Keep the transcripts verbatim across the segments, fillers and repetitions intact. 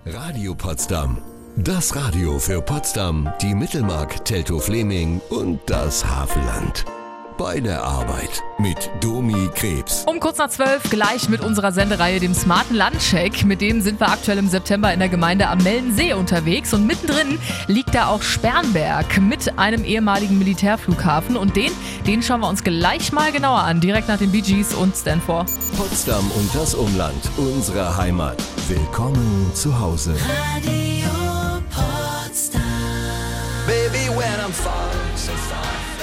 Radio Potsdam. Das Radio für Potsdam, die Mittelmark, Teltow-Fleming und das Havelland. Bei der Arbeit mit Domi Krebs. Um kurz nach zwölf gleich mit unserer Sendereihe, dem smarten Landcheck. Mit dem sind wir aktuell im September in der Gemeinde am Mellensee unterwegs. Und mittendrin liegt da auch Sperrenberg mit einem ehemaligen Militärflughafen. Und den, den schauen wir uns gleich mal genauer an, direkt nach den Bee Gees und Stanford. Potsdam und das Umland, unsere Heimat. Willkommen zu Hause. Radio Potsdam. Baby, when I'm far, so far.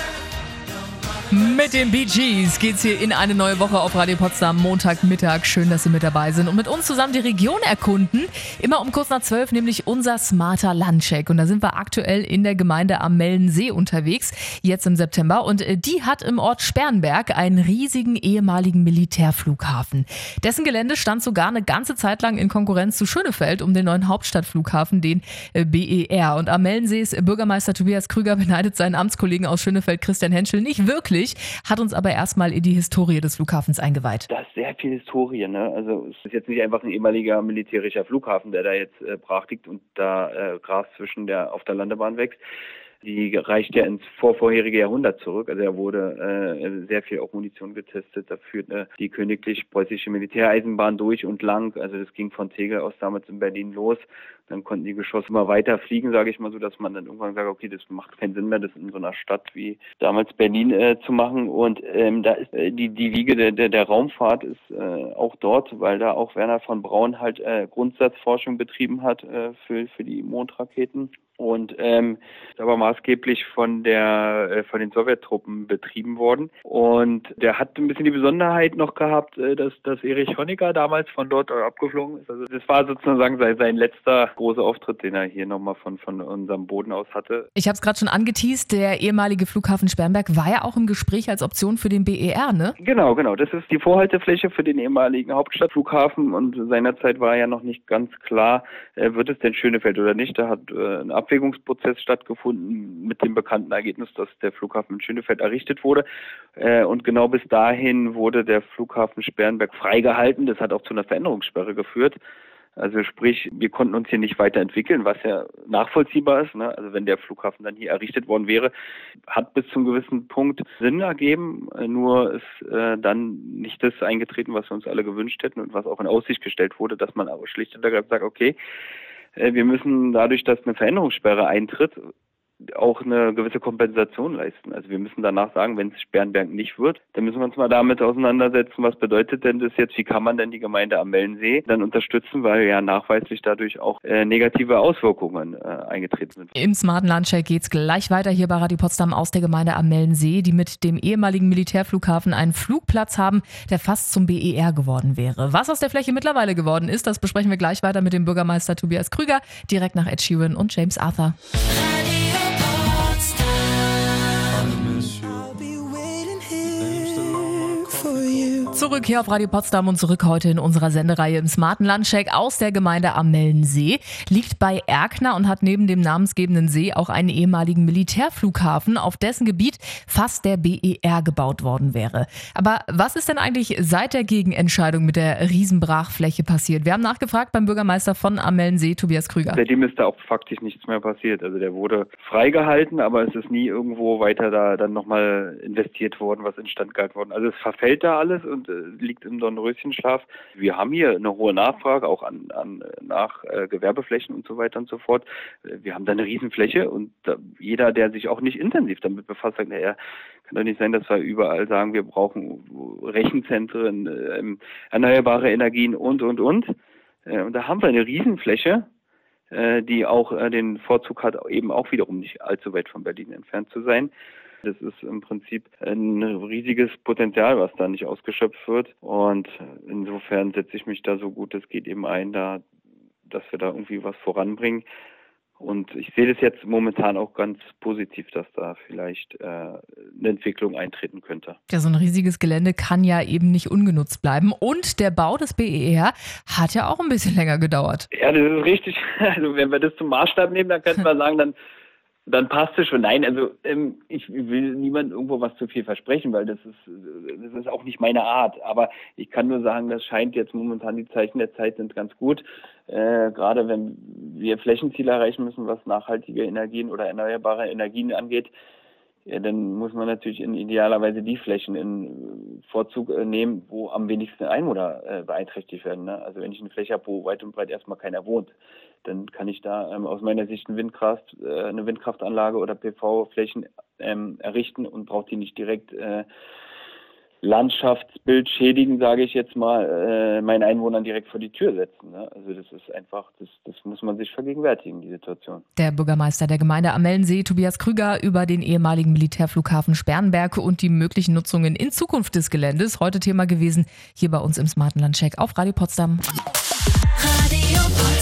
Mit den Bee Gees geht's hier in eine neue Woche auf Radio Potsdam, Montagmittag. Schön, dass Sie mit dabei sind und mit uns zusammen die Region erkunden. Immer um kurz nach zwölf, nämlich unser smarter Landcheck. Und da sind wir aktuell in der Gemeinde am Mellensee unterwegs, jetzt im September. Und die hat im Ort Sperrenberg einen riesigen ehemaligen Militärflughafen. Dessen Gelände stand sogar eine ganze Zeit lang in Konkurrenz zu Schönefeld um den neuen Hauptstadtflughafen, den B E R. Und am Mellensees Bürgermeister Tobias Krüger beneidet seinen Amtskollegen aus Schönefeld, Christian Henschel, nicht wirklich. Hat uns aber erstmal in die Historie des Flughafens eingeweiht. Da ist sehr viel Historie, ne? Also es ist jetzt nicht einfach ein ehemaliger militärischer Flughafen, der da jetzt äh, brach liegt und da äh, Gras zwischen der auf der Landebahn wächst. Die reicht ja ins vorvorherige Jahrhundert zurück. Also da wurde äh, sehr viel auch Munition getestet. Da führte die königlich-preußische Militäreisenbahn durch und lang. Also das ging von Tegel aus damals in Berlin los. Dann konnten die Geschosse immer weiter fliegen, sage ich mal so, dass man dann irgendwann sagt, okay, das macht keinen Sinn mehr, das in so einer Stadt wie damals Berlin äh, zu machen. Und ähm, da ist äh, die die Wiege der, der, der Raumfahrt ist äh, auch dort, weil da auch Wernher von Braun halt äh, Grundsatzforschung betrieben hat äh, für für die Mondraketen. Und ähm, ist aber maßgeblich von der äh, von den Sowjettruppen betrieben worden. Und der hat ein bisschen die Besonderheit noch gehabt, äh, dass dass Erich Honecker damals von dort äh, abgeflogen ist. Also das war sozusagen sein, sein letzter großer Auftritt, den er hier nochmal von von unserem Boden aus hatte. Ich habe es gerade schon angeteast, der ehemalige Flughafen Sperrenberg war ja auch im Gespräch als Option für den B E R, ne? Genau, genau. Das ist die Vorhaltefläche für den ehemaligen Hauptstadtflughafen und seinerzeit war ja noch nicht ganz klar, äh, wird es denn Schönefeld oder nicht. Da hat äh, ein Abwägungsprozess stattgefunden mit dem bekannten Ergebnis, dass der Flughafen in Schönefeld errichtet wurde. Äh, und genau bis dahin wurde der Flughafen Sperrenberg freigehalten. Das hat auch zu einer Veränderungssperre geführt. Also sprich, wir konnten uns hier nicht weiterentwickeln, was ja nachvollziehbar ist, ne? Also wenn der Flughafen dann hier errichtet worden wäre, hat bis zum gewissen Punkt Sinn ergeben. Nur ist äh, dann nicht das eingetreten, was wir uns alle gewünscht hätten und was auch in Aussicht gestellt wurde, dass man aber schlicht und ergreifend sagt, okay, äh, wir müssen dadurch, dass eine Veränderungssperre eintritt, auch eine gewisse Kompensation leisten. Also wir müssen danach sagen, wenn es Sperrenberg nicht wird, dann müssen wir uns mal damit auseinandersetzen, was bedeutet denn das jetzt, wie kann man denn die Gemeinde am Mellensee dann unterstützen, weil ja nachweislich dadurch auch äh, negative Auswirkungen äh, eingetreten sind. Im smarten Landcheck geht's gleich weiter hier bei Radio Potsdam aus der Gemeinde am Mellensee, die mit dem ehemaligen Militärflughafen einen Flugplatz haben, der fast zum B E R geworden wäre. Was aus der Fläche mittlerweile geworden ist, das besprechen wir gleich weiter mit dem Bürgermeister Tobias Krüger, direkt nach Ed Sheeran und James Arthur. Zurück hier auf Radio Potsdam und zurück heute in unserer Sendereihe im smarten Landcheck aus der Gemeinde am Mellensee. Liegt bei Erkner und hat neben dem namensgebenden See auch einen ehemaligen Militärflughafen, auf dessen Gebiet fast der B E R gebaut worden wäre. Aber was ist denn eigentlich seit der Gegenentscheidung mit der Riesenbrachfläche passiert? Wir haben nachgefragt beim Bürgermeister von am Mellensee, Tobias Krüger. Seitdem ist da auch faktisch nichts mehr passiert. Also der wurde freigehalten, aber es ist nie irgendwo weiter da dann nochmal investiert worden, was instand gehalten worden. Also es verfällt da alles und liegt im Dornröschenschlaf. Wir haben hier eine hohe Nachfrage, auch an, an nach äh, Gewerbeflächen und so weiter und so fort. Wir haben da eine Riesenfläche und da, jeder, der sich auch nicht intensiv damit befasst, sagt, naja, kann doch nicht sein, dass wir überall sagen, wir brauchen Rechenzentren, äh, erneuerbare Energien und, und, und. Äh, und da haben wir eine Riesenfläche, äh, die auch äh, den Vorzug hat, eben auch wiederum nicht allzu weit von Berlin entfernt zu sein. Das ist im Prinzip ein riesiges Potenzial, was da nicht ausgeschöpft wird. Und insofern setze ich mich da so gut es geht eben ein, da, dass wir da irgendwie was voranbringen. Und ich sehe das jetzt momentan auch ganz positiv, dass da vielleicht äh, eine Entwicklung eintreten könnte. Ja, so ein riesiges Gelände kann ja eben nicht ungenutzt bleiben. Und der Bau des B E R hat ja auch ein bisschen länger gedauert. Ja, das ist richtig. Also wenn wir das zum Maßstab nehmen, dann könnten wir sagen, dann dann passt es schon. Nein, also ähm, ich will niemandem irgendwo was zu viel versprechen, weil das ist das ist auch nicht meine Art. Aber ich kann nur sagen, das scheint jetzt momentan, die Zeichen der Zeit sind ganz gut. Äh, gerade wenn wir Flächenziele erreichen müssen, was nachhaltige Energien oder erneuerbare Energien angeht, ja, dann muss man natürlich in idealerweise die Flächen in Vorzug äh, nehmen, wo am wenigsten Einwohner äh, beeinträchtigt werden. Ne? Also wenn ich eine Fläche habe, wo weit und breit erstmal keiner wohnt, dann kann ich da ähm, aus meiner Sicht eine, Windkraft, äh, eine Windkraftanlage oder P V-Flächen ähm, errichten und brauche die nicht direkt äh, Landschaftsbild schädigen, sage ich jetzt mal, äh, meinen Einwohnern direkt vor die Tür setzen. Ne? Also das ist einfach, das, das muss man sich vergegenwärtigen, die Situation. Der Bürgermeister der Gemeinde Amellensee, Tobias Krüger, über den ehemaligen Militärflughafen Sperrenberg und die möglichen Nutzungen in Zukunft des Geländes. Heute Thema gewesen, hier bei uns im Smarten Landcheck auf Radio Potsdam. Radio Potsdam.